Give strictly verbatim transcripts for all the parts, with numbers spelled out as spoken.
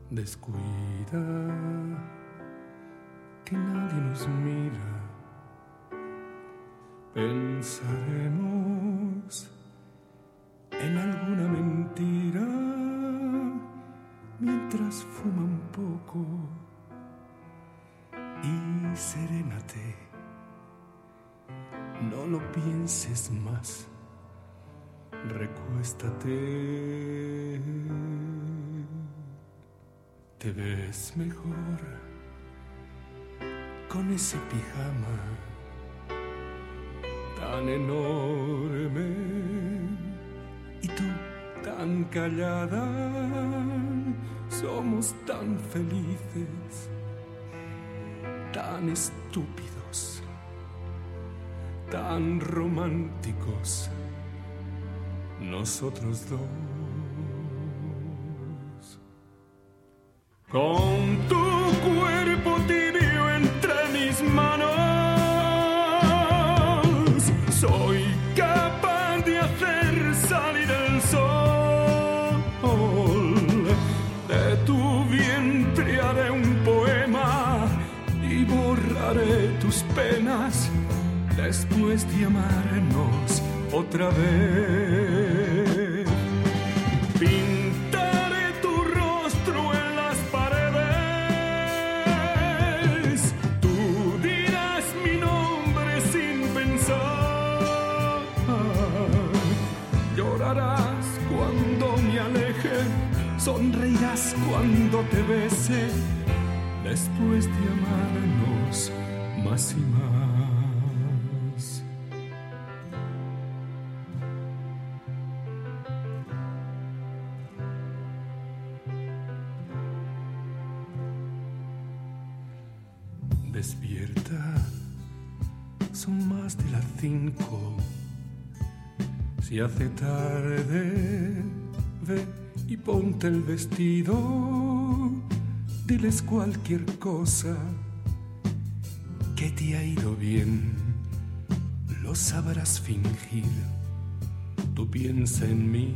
Descuida, que nadie nos mira. Pensaremos en alguna mentira mientras fuma un poco y serénate. No lo pienses más. Recuéstate. Te ves mejor con ese pijama tan enorme y tú tan callada. Somos tan felices, tan estúpidos, tan románticos, nosotros dos. Con tu cuerpo tibio entre mis manos, soy capaz de hacer salir el sol. De tu vientre haré un poema y borraré tus penas después de amarnos otra vez. Pintaré tu rostro en las paredes. Tú dirás mi nombre sin pensar. Llorarás cuando me aleje. Sonreirás cuando te bese. Después de amarnos más y más. Despierta, son más de las cinco. Si hace tarde, ve y ponte el vestido. Diles cualquier cosa, que te ha ido bien. Lo sabrás fingir, tú piensa en mí.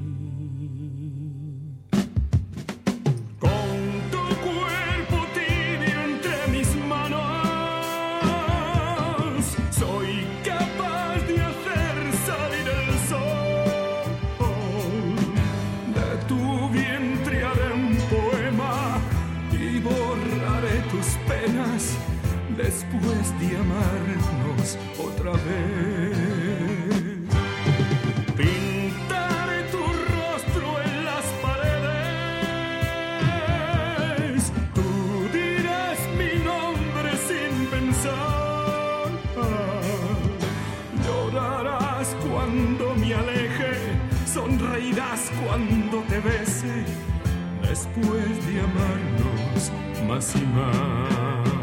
Después de amarnos otra vez, pintaré tu rostro en las paredes. Tú dirás mi nombre sin pensar. Llorarás cuando me aleje. Sonreirás cuando te bese. Después de amarnos más y más.